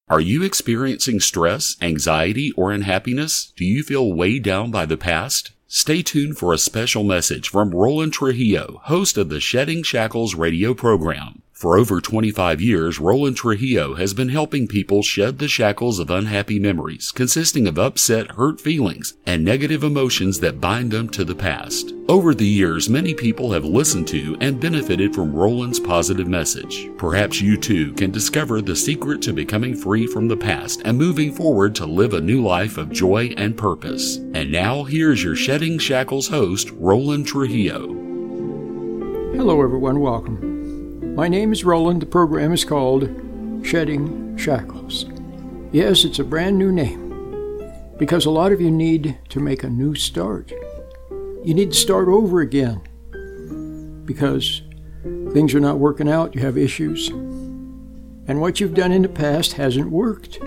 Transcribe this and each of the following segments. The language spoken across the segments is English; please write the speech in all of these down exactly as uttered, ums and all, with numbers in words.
Are you experiencing stress, anxiety, or unhappiness? Do you feel weighed down by the past? Stay tuned for a special message from Roland Trujillo, host of the Shedding Shackles radio program. For over twenty-five years, Roland Trujillo has been helping people shed the shackles of unhappy memories, consisting of upset, hurt feelings, and negative emotions that bind them to the past. Over the years, many people have listened to and benefited from Roland's positive message. Perhaps you too can discover the secret to becoming free from the past and moving forward to live a new life of joy and purpose. And now, here's your Shedding Shackles host, Roland Trujillo. Hello everyone, welcome. My name is Roland. The program is called Shedding Shackles. Yes, it's a brand new name because a lot of you need to make a new start. You need to start over again because things are not working out, you have issues, and what you've done in the past hasn't worked.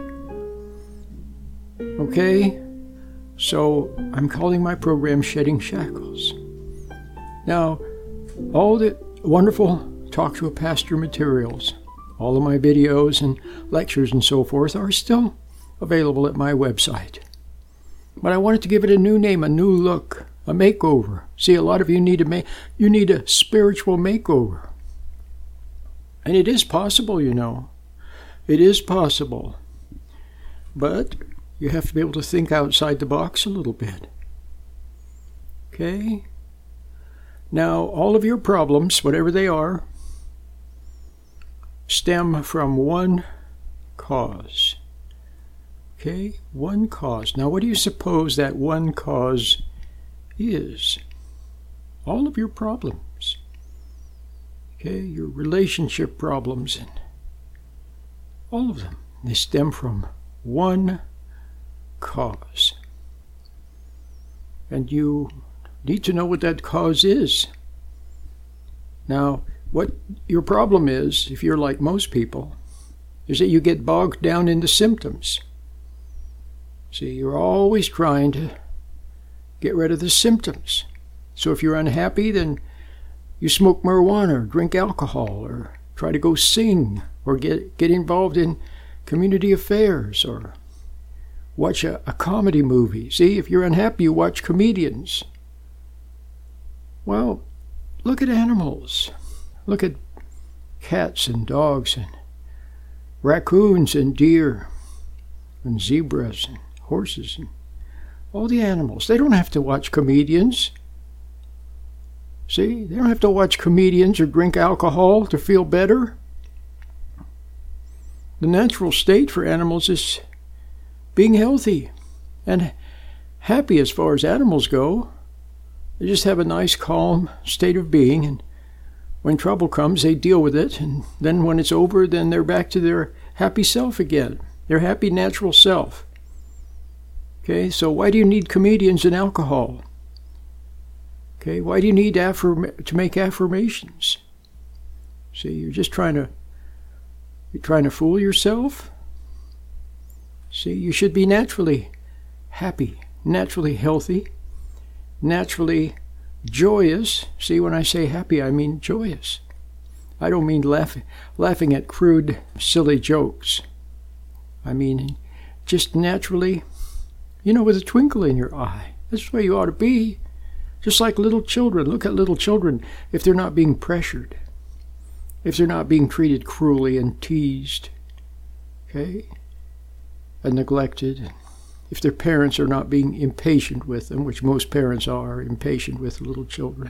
Okay? So I'm calling my program Shedding Shackles. Now, all the wonderful Talk to a Pastor materials, all of my videos and lectures and so forth are still available at my website. But I wanted to give it a new name, a new look, a makeover. See, a lot of you need a ma- you need a spiritual makeover. And it is possible, you know. It is possible. But you have to be able to think outside the box a little bit. Okay? Now, all of your problems, whatever they are, stem from one cause. Okay? One cause. Now, what do you suppose that one cause is? All of your problems. Okay? Your relationship problems and all of them. They stem from one cause. And you need to know what that cause is. Now, what your problem is, if you're like most people, is that you get bogged down in the symptoms. See, you're always trying to get rid of the symptoms. So if you're unhappy, then you smoke marijuana or drink alcohol or try to go sing or get, get involved in community affairs or watch a, a comedy movie. See, if you're unhappy, you watch comedians. Well, look at animals. Look at cats and dogs and raccoons and deer and zebras and horses and all the animals. They don't have to watch comedians. See, they don't have to watch comedians or drink alcohol to feel better. The natural state for animals is being healthy and happy as far as animals go. They just have a nice, calm state of being, and when trouble comes, they deal with it, and then when it's over, then they're back to their happy self again, their happy natural self. Okay, so why do you need comedians and alcohol? Okay, why do you need affirm- to make affirmations? See, you're just trying to, you're trying to fool yourself? See, you should be naturally happy, naturally healthy, naturally joyous. See, when I say happy, I mean joyous. I don't mean laughing, laughing at crude, silly jokes. I mean just naturally, you know, with a twinkle in your eye. That's the way you ought to be. Just like little children. Look at little children if they're not being pressured, if they're not being treated cruelly and teased, okay, and neglected. If their parents are not being impatient with them, which most parents are, impatient with little children.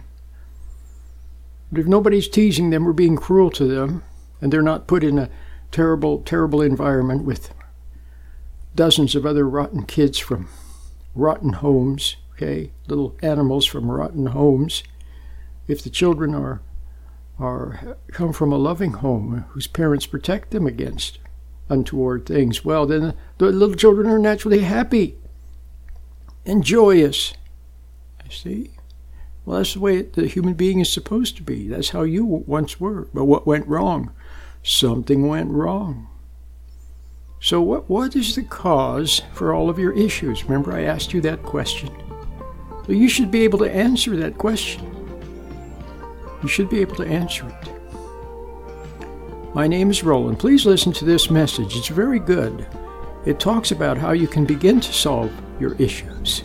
But if nobody's teasing them or being cruel to them, and they're not put in a terrible, terrible environment with dozens of other rotten kids from rotten homes, okay, little animals from rotten homes, if the children are are come from a loving home whose parents protect them against untoward things, well, then the little children are naturally happy and joyous. I see. Well, that's the way the human being is supposed to be. That's how you once were. But what went wrong? Something went wrong. So what, what is the cause for all of your issues? Remember, I asked you that question. So you should be able to answer that question. You should be able to answer it. My name is Roland. Please listen to this message. It's very good. It talks about how you can begin to solve your issues.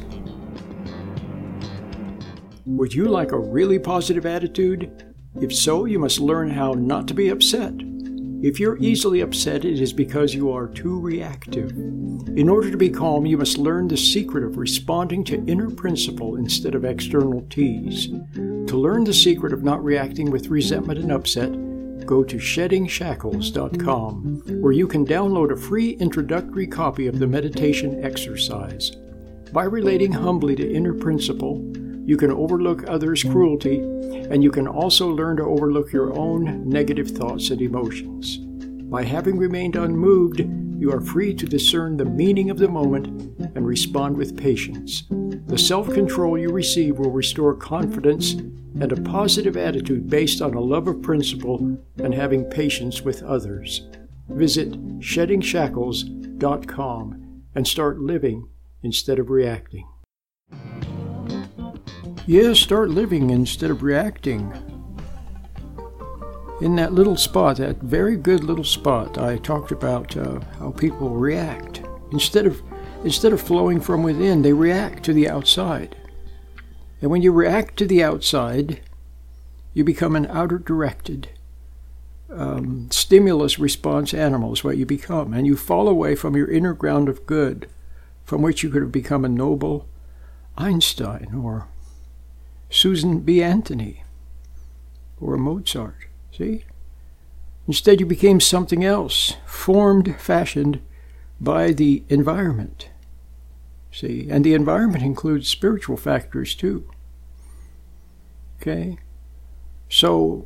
Would you like a really positive attitude? If so, you must learn how not to be upset. If you're easily upset, it is because you are too reactive. In order to be calm, you must learn the secret of responding to inner principle instead of external tease. To learn the secret of not reacting with resentment and upset, go to shedding shackles dot com, where you can download a free introductory copy of the meditation exercise. By relating humbly to inner principle, you can overlook others' cruelty, and you can also learn to overlook your own negative thoughts and emotions. By having remained unmoved, you are free to discern the meaning of the moment and respond with patience. The self-control you receive will restore confidence and a positive attitude based on a love of principle and having patience with others. Visit shedding shackles dot com and start living instead of reacting. Yes, start living instead of reacting. In that little spot, that very good little spot, I talked about uh, how people react. Instead of instead of flowing from within, they react to the outside. And when you react to the outside, you become an outer-directed, um, stimulus response animal is what you become. And you fall away from your inner ground of good, from which you could have become a noble Einstein or Susan B. Anthony or a Mozart. See? Instead, you became something else, formed, fashioned by the environment. See? And the environment includes spiritual factors too. Okay? So,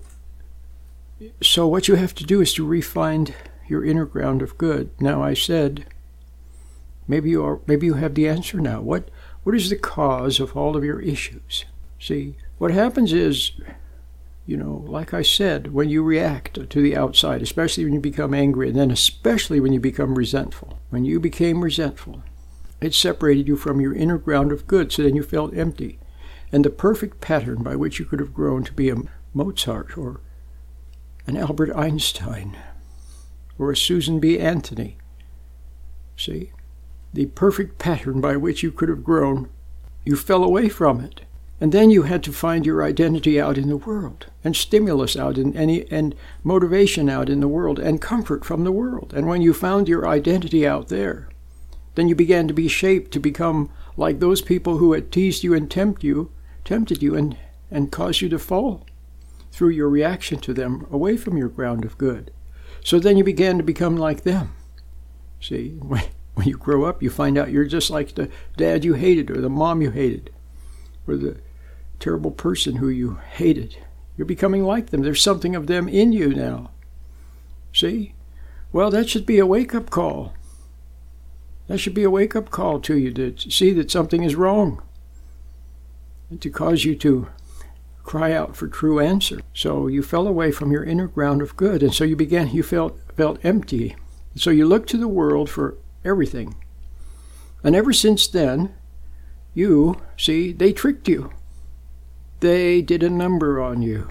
so what you have to do is to refine your inner ground of good. Now, I said, maybe you are, maybe you have the answer now. What, what is the cause of all of your issues? See, what happens is, you know, like I said, when you react to the outside, especially when you become angry, and then especially when you become resentful. When you became resentful, it separated you from your inner ground of good, so then you felt empty. And the perfect pattern by which you could have grown to be a Mozart or an Albert Einstein or a Susan B. Anthony. See? The perfect pattern by which you could have grown, you fell away from it. And then you had to find your identity out in the world, and stimulus out in any, and motivation out in the world, and comfort from the world. And when you found your identity out there, then you began to be shaped to become like those people who had teased you and tempt you, tempted you and, and caused you to fall through your reaction to them away from your ground of good. So then you began to become like them. See, when, when you grow up, you find out you're just like the dad you hated or the mom you hated or the terrible person who you hated. You're becoming like them. There's something of them in you now. See? Well, that should be a wake-up call. That should be a wake-up call to you to see that something is wrong and to cause you to cry out for true answer. So you fell away from your inner ground of good, and so you began, you felt felt empty. So you looked to the world for everything. And ever since then, you, see, they tricked you. They did a number on you.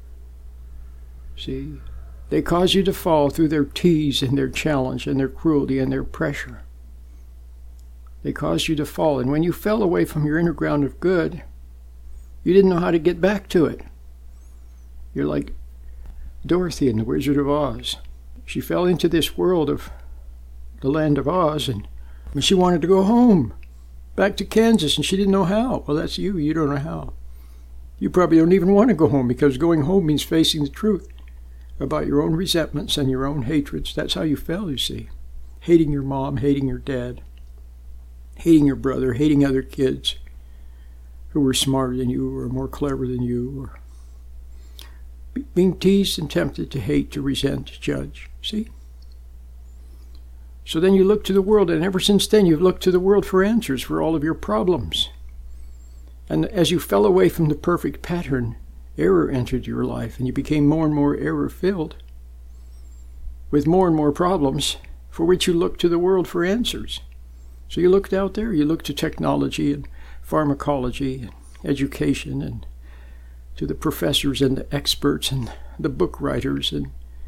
See, they caused you to fall through their tease and their challenge and their cruelty and their pressure. They caused you to fall. And when you fell away from your inner ground of good, you didn't know how to get back to it. You're like Dorothy in The Wizard of Oz. She fell into this world of the land of Oz, and she wanted to go home, back to Kansas, and she didn't know how. Well, that's you. You don't know how. You probably don't even want to go home, because going home means facing the truth about your own resentments and your own hatreds. That's how you fell, you see. Hating your mom, hating your dad, hating your brother, hating other kids who were smarter than you or more clever than you, or being teased and tempted to hate, to resent, to judge. See? So then you look to the world, and ever since then you've looked to the world for answers for all of your problems. And as you fell away from the perfect pattern, error entered your life, and you became more and more error-filled, with more and more problems for which you looked to the world for answers. So you looked out there, you looked to technology and pharmacology and education, and to the professors and the experts and the book writers and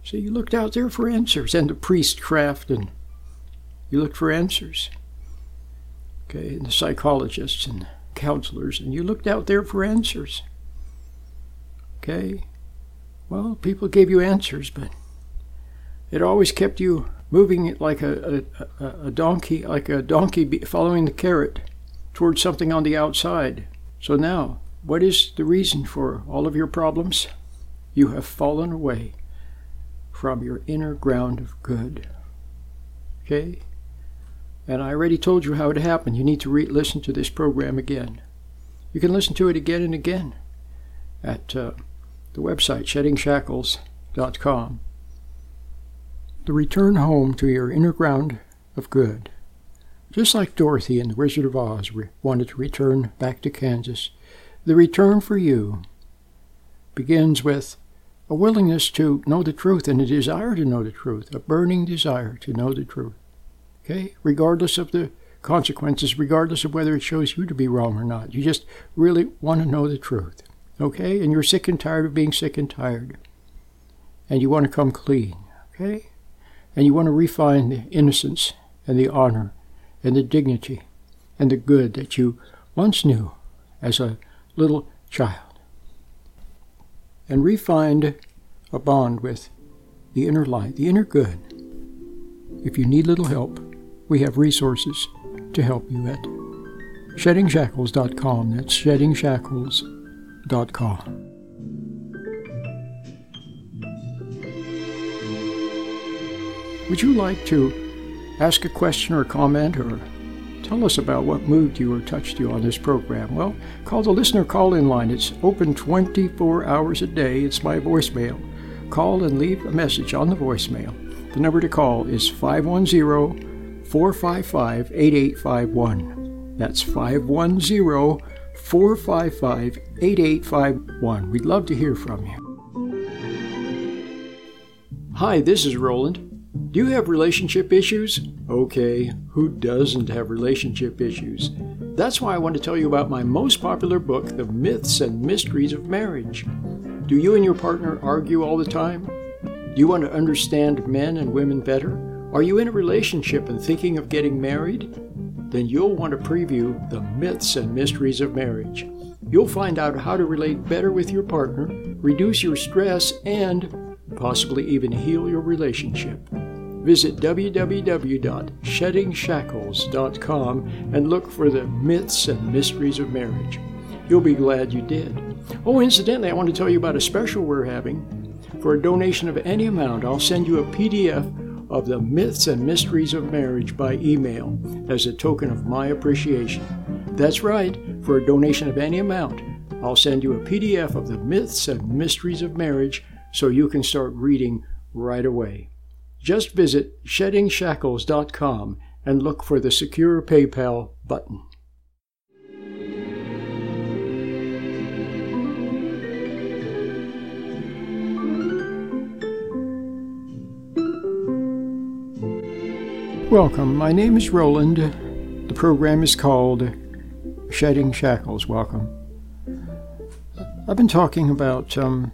So you looked out there for answers, and the priestcraft, and you looked for answers. Okay, and the psychologists and counselors, and you looked out there for answers. Okay, well, people gave you answers, but it always kept you moving it like a, a, a donkey, like a donkey following the carrot towards something on the outside. So now, what is the reason for all of your problems? You have fallen away from your inner ground of good. Okay? And I already told you how it happened. You need to re- listen to this program again. You can listen to it again and again at uh, the website, shedding shackles dot com. The return home to your inner ground of good. Just like Dorothy in The Wizard of Oz re- wanted to return back to Kansas, the return for you begins with a willingness to know the truth and a desire to know the truth, a burning desire to know the truth. Okay? Regardless of the consequences, regardless of whether it shows you to be wrong or not. You just really want to know the truth. Okay? And you're sick and tired of being sick and tired. And you want to come clean. Okay? And you want to refine the innocence and the honor and the dignity and the good that you once knew as a little child. And refined a bond with the inner light, the inner good. If you need little help, we have resources to help you at shedding shackles dot com. That's shedding shackles dot com. Would you like to ask a question or comment or tell us about what moved you or touched you on this program? Well, call the listener call-in line. It's open twenty-four hours a day. It's my voicemail. Call and leave a message on the voicemail. The number to call is five one zero, four five five, eight eight five one. That's five one zero, four five five, eight eight five one. We'd love to hear from you. Hi, this is Roland. Do you have relationship issues? Okay, who doesn't have relationship issues? That's why I want to tell you about my most popular book, The Myths and Mysteries of Marriage. Do you and your partner argue all the time? Do you want to understand men and women better? Are you in a relationship and thinking of getting married? Then you'll want to preview The Myths and Mysteries of Marriage. You'll find out how to relate better with your partner, reduce your stress, and possibly even heal your relationship. Visit w w w dot shedding shackles dot com and look for The Myths and Mysteries of Marriage. You'll be glad you did. Oh, incidentally, I want to tell you about a special we're having. For a donation of any amount, I'll send you a P D F of The Myths and Mysteries of Marriage by email as a token of my appreciation. That's right, for a donation of any amount, I'll send you a P D F of The Myths and Mysteries of Marriage so you can start reading right away. Just visit shedding shackles dot com and look for the Secure PayPal button. Welcome. My name is Roland. The program is called Shedding Shackles. Welcome. I've been talking about um,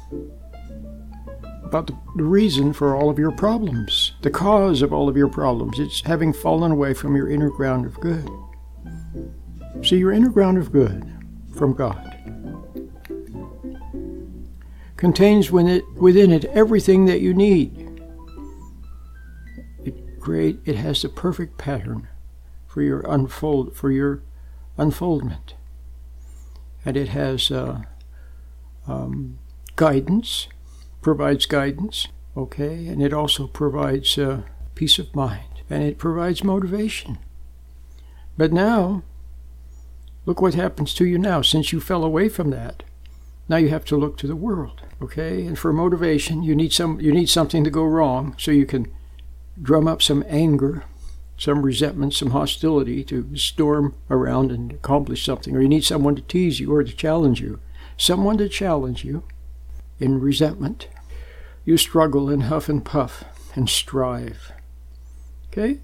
about the, the reason for all of your problems, the cause of all of your problems. It's having fallen away from your inner ground of good. See, your inner ground of good from God contains within it, within it everything that you need. It create it has the perfect pattern for your unfold for your unfoldment, and it has uh, um, guidance. Provides guidance, okay, and it also provides uh, peace of mind, and it provides motivation. But now, look what happens to you now. Since you fell away from that, now you have to look to the world, okay? And for motivation, you need some. You need something to go wrong, so you can drum up some anger, some resentment, some hostility to storm around and accomplish something. Or you need someone to tease you or to challenge you, someone to challenge you in resentment. You struggle and huff and puff and strive. Okay?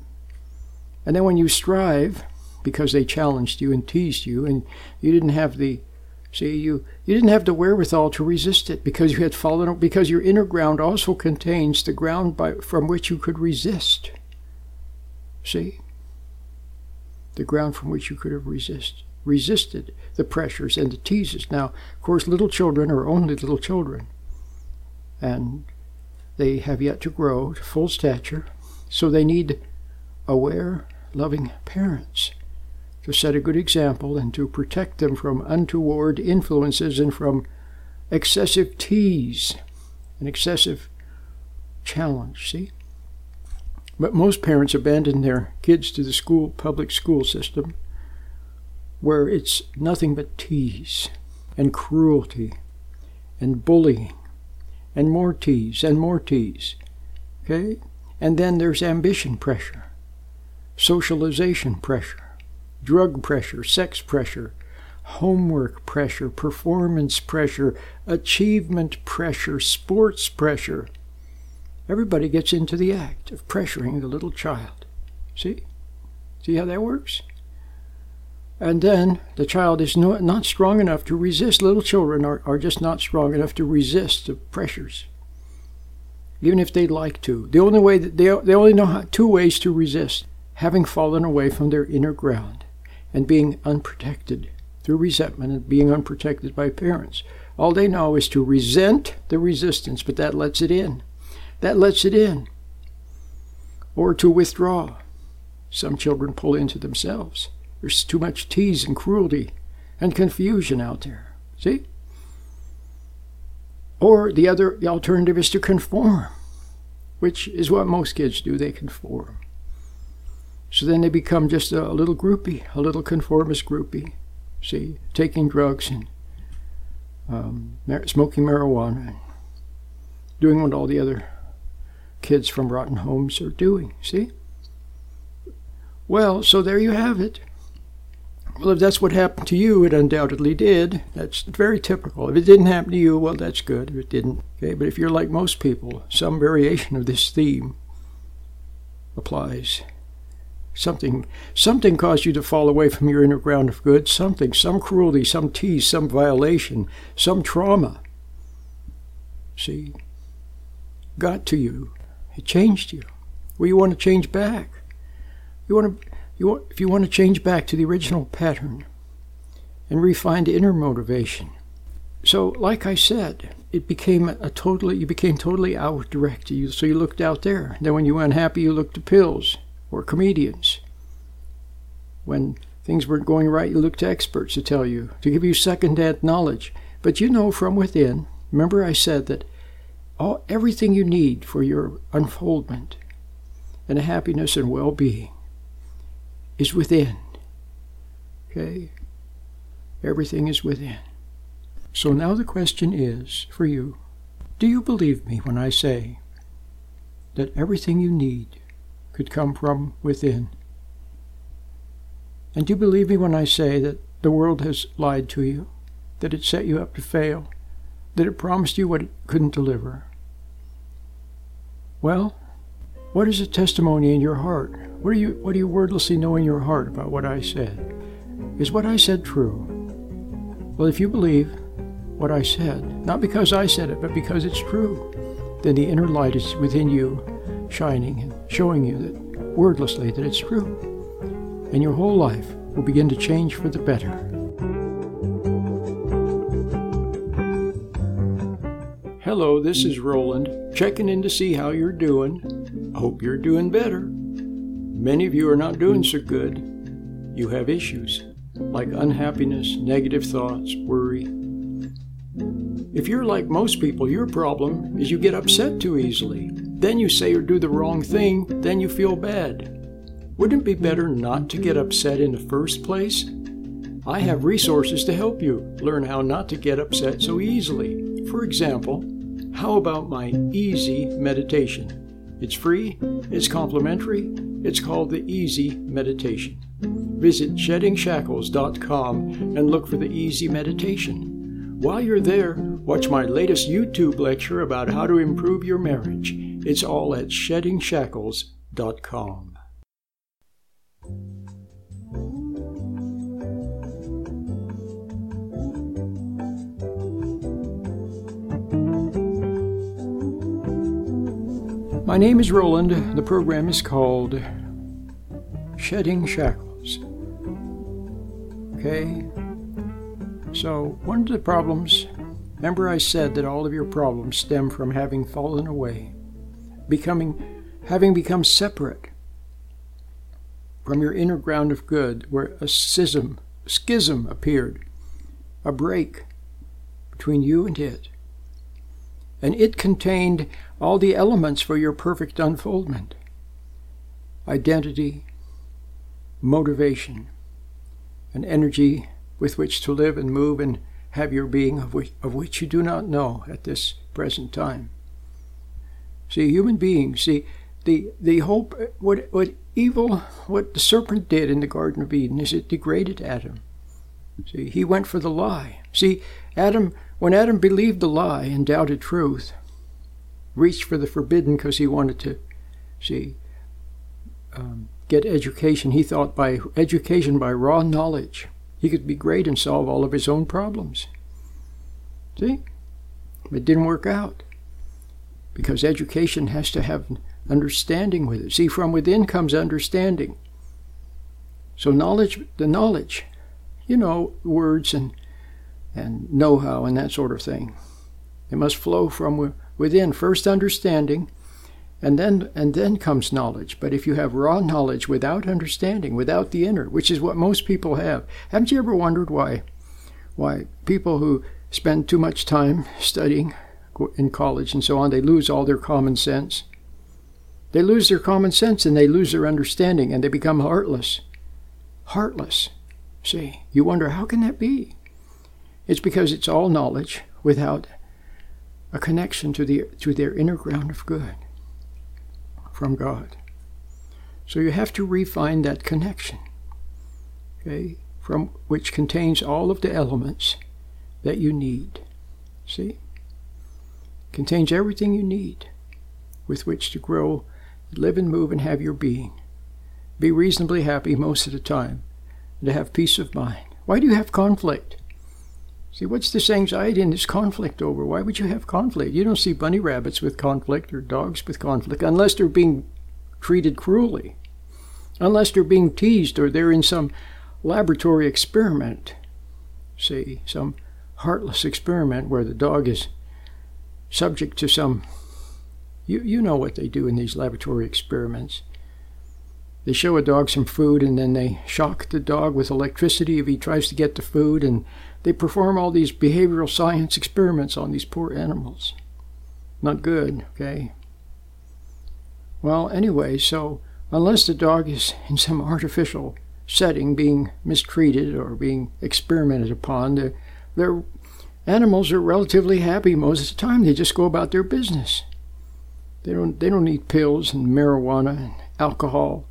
And then when you strive, because they challenged you and teased you, and you didn't have the See, you, you didn't have the wherewithal to resist it because you had fallen, because your inner ground also contains the ground by, from which you could resist. See? The ground from which you could have resist, resisted the pressures and the teases. Now, of course, little children are only little children, and they have yet to grow to full stature, so they need aware, loving parents to set a good example and to protect them from untoward influences and from excessive tease and excessive challenge, see? But most parents abandon their kids to the school, public school system, where it's nothing but tease and cruelty and bullying and more tease and more tease, okay? And then there's ambition pressure, socialization pressure, drug pressure, sex pressure, homework pressure, performance pressure, achievement pressure, sports pressure. Everybody gets into the act of pressuring the little child. See? See how that works? And then the child is no, not strong enough to resist. Little children are, are just not strong enough to resist the pressures, even if they'd like to. The only way that they, they only know how, two ways to resist: having fallen away from their inner ground and being unprotected through resentment and being unprotected by parents. All they know is to resent the resistance, but that lets it in. That lets it in. Or to withdraw. Some children pull into themselves. There's too much tease and cruelty and confusion out there. See? Or the other, the alternative is to conform, which is what most kids do. They conform. So then they become just a, a little groupie, a little conformist groupie. See? Taking drugs and um, smoking marijuana and doing what all the other kids from rotten homes are doing. See? Well, so there you have it. Well, if that's what happened to you, it undoubtedly did. That's very typical. If it didn't happen to you, well, that's good. If it didn't, okay. But if you're like most people, some variation of this theme applies. Something, something caused you to fall away from your inner ground of good. Something, some cruelty, some tease, some violation, some trauma. See, got to you. It changed you. Well, you want to change back. You want to, you want, if you want to change back to the original pattern and refine the inner motivation. So, like I said, it became a totally, you became totally out-directed. So you looked out there. Then when you were unhappy, you looked to pills or comedians. When things weren't going right, you looked to experts to tell you, to give you second-hand knowledge. But you know from within, remember I said that all, everything you need for your unfoldment and happiness and well-being is within. Okay? Everything is within. So now the question is, for you, do you believe me when I say that everything you need could come from within? And do you believe me when I say that the world has lied to you, that it set you up to fail, that it promised you what it couldn't deliver? Well, what is a testimony in your heart? What do you, what do you wordlessly know in your heart about what I said? Is what I said true? Well, if you believe what I said, not because I said it, but because it's true, then the inner light is within you, shining and showing you that wordlessly that it's true. And your whole life will begin to change for the better. Hello, this is Roland, checking in to see how you're doing. Hope you're doing better. Many of you are not doing so good. You have issues like unhappiness, negative thoughts, worry. If you're like most people, your problem is you get upset too easily. Then you say or do the wrong thing, then you feel bad. Wouldn't it be better not to get upset in the first place? I have resources to help you learn how not to get upset so easily. For example, how about my Easy Meditation? It's free, it's complimentary, it's called the Easy Meditation. Visit shedding shackles dot com and look for the Easy Meditation. While you're there, watch my latest YouTube lecture about how to improve your marriage. It's all at shedding shackles dot com. My name is Roland. The program is called Shedding Shackles. Okay? So, one of the problems, remember I said that all of your problems stem from having fallen away, becoming, having become separate from your inner ground of good, where a schism, schism appeared, a break between you and it. And it contained all the elements for your perfect unfoldment: identity, motivation, an energy with which to live and move and have your being, of which, of which you do not know at this present time. See, human beings, see, the, the hope, what, what evil, what the serpent did in the Garden of Eden is it degraded Adam. See, he went for the lie. See, Adam, when Adam believed the lie and doubted truth, reached for the forbidden because he wanted to, see, um, get education. He thought by education, by raw knowledge, he could be great and solve all of his own problems. See? It didn't work out. Because education has to have understanding with it. See, from within comes understanding. So knowledge, the knowledge, you know, words and and know-how and that sort of thing. It must flow from within. First understanding, and then and then comes knowledge. But if you have raw knowledge without understanding, without the inner, which is what most people have. Haven't you ever wondered why why people who spend too much time studying in college and so on, they lose all their common sense? They lose their common sense and they lose their understanding and they become heartless. Heartless. See, you wonder, how can that be? It's because it's all knowledge without a connection to the to their inner ground of good from God. So you have to refine that connection, okay, from which contains all of the elements that you need. See? Contains everything you need with which to grow, live and move and have your being. Be reasonably happy most of the time, and to have peace of mind. Why do you have conflict? See, what's this anxiety and this conflict over? Why would you have conflict? You don't see bunny rabbits with conflict or dogs with conflict unless they're being treated cruelly, unless they're being teased or they're in some laboratory experiment. See, some heartless experiment where the dog is subject to some, you, you know what they do in these laboratory experiments. They show a dog some food and then they shock the dog with electricity if he tries to get the food, and they perform all these behavioral science experiments on these poor animals. Not good, okay? Well, anyway, so unless the dog is in some artificial setting being mistreated or being experimented upon, their, their animals are relatively happy most of the time. They just go about their business. They don't, they don't need pills and marijuana and alcohol.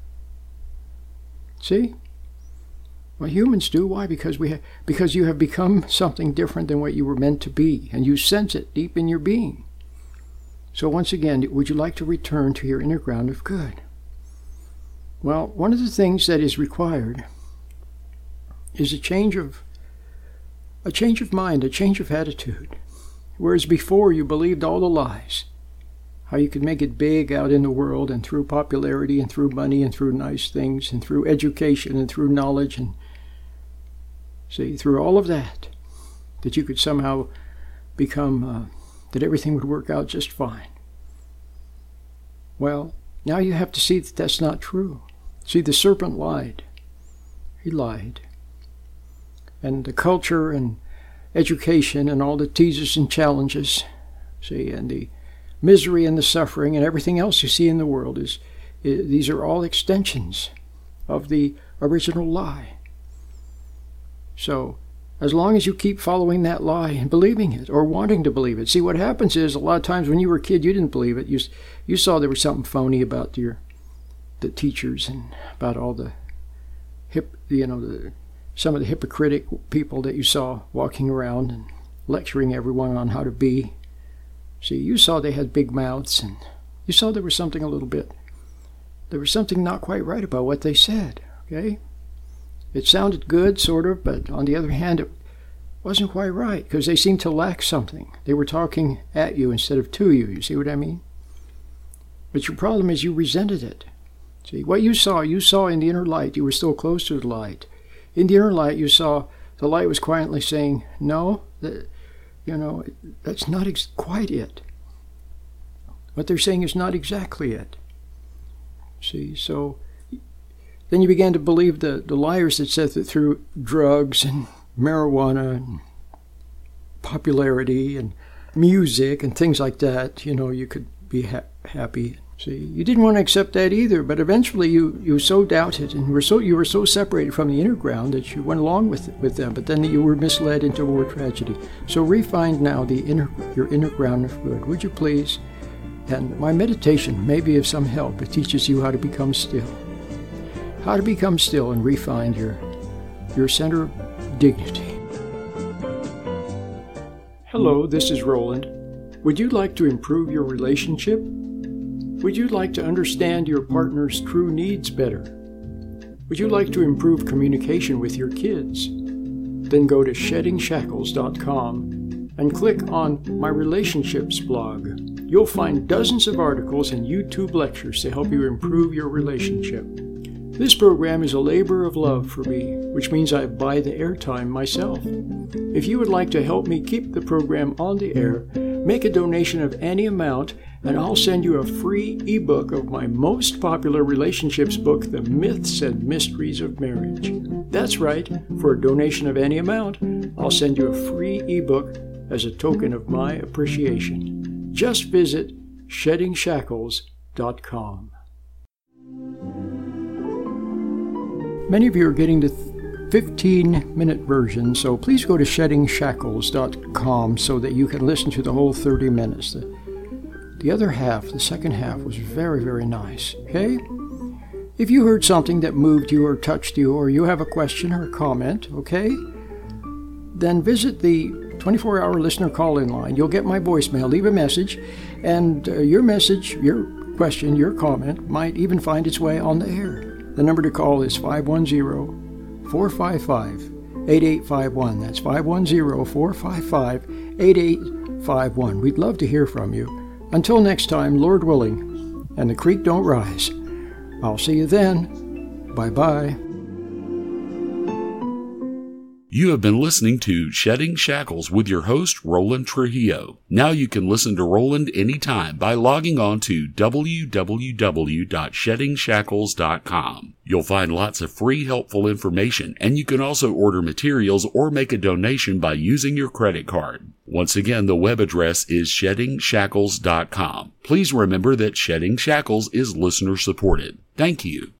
See? Well, humans do. Why? Because we ha- because you have become something different than what you were meant to be, and you sense it deep in your being. So once again, would you like to return to your inner ground of good? Well, one of the things that is required is a change of a change of mind, a change of attitude. Whereas before you believed all the lies, how you could make it big out in the world and through popularity and through money and through nice things and through education and through knowledge and see, through all of that, that you could somehow become, uh, that everything would work out just fine. Well, now you have to see that that's not true. See, the serpent lied. He lied. And the culture and education and all the teases and challenges, see, and the misery and the suffering and everything else you see in the world, is, is these are all extensions of the original lie. So, as long as you keep following that lie and believing it or wanting to believe it. See, what happens is a lot of times when you were a kid, you didn't believe it. You, you saw there was something phony about your the teachers and about all the hip, you know, the, some of the hypocritic people that you saw walking around and lecturing everyone on how to be. See, you saw they had big mouths, and you saw there was something a little bit, there was something not quite right about what they said, okay? It sounded good, sort of, but on the other hand, it wasn't quite right, because they seemed to lack something. They were talking at you instead of to you, you see what I mean? But your problem is you resented it. See, what you saw, you saw in the inner light. You were still close to the light. In the inner light, you saw the light was quietly saying, no, that, you know, that's not ex- quite it. What they're saying is not exactly it. See, so then you began to believe the, the liars that said that through drugs and marijuana and popularity and music and things like that, you know, you could be ha- happy. See, you didn't want to accept that either, but eventually you, you so doubted and were so you were so separated from the inner ground that you went along with with them, but then you were misled into more tragedy. So re-find now the inner your inner ground of good, would you please? And my meditation may be of some help. It teaches you how to become still. How to become still and re-find your your center of dignity. Hello, this is Roland. Would you like to improve your relationship? Would you like to understand your partner's true needs better? Would you like to improve communication with your kids? Then go to shedding shackles dot com and click on my relationships blog. You'll find dozens of articles and YouTube lectures to help you improve your relationship. This program is a labor of love for me, which means I buy the airtime myself. If you would like to help me keep the program on the air, make a donation of any amount, and I'll send you a free ebook of my most popular relationships book, The Myths and Mysteries of Marriage. That's right, for a donation of any amount, I'll send you a free ebook as a token of my appreciation. Just visit shedding shackles dot com. Many of you are getting the fifteen-minute version, so please go to shedding shackles dot com so that you can listen to the whole thirty minutes. The, the other half, the second half, was very, very nice, okay? If you heard something that moved you or touched you, or you have a question or a comment, okay, then visit the twenty-four hour listener call-in line. You'll get my voicemail. Leave a message, and uh, your message, your question, your comment might even find its way on the air. The number to call is five one zero, four five five, eight eight five one. That's five one zero, four five five, eight eight five one. We'd love to hear from you. Until next time, Lord willing, and the creek don't rise. I'll see you then. Bye-bye. You have been listening to Shedding Shackles with your host, Roland Trujillo. Now you can listen to Roland anytime by logging on to w w w dot shedding shackles dot com. You'll find lots of free, helpful information, and you can also order materials or make a donation by using your credit card. Once again, the web address is shedding shackles dot com. Please remember that Shedding Shackles is listener-supported. Thank you.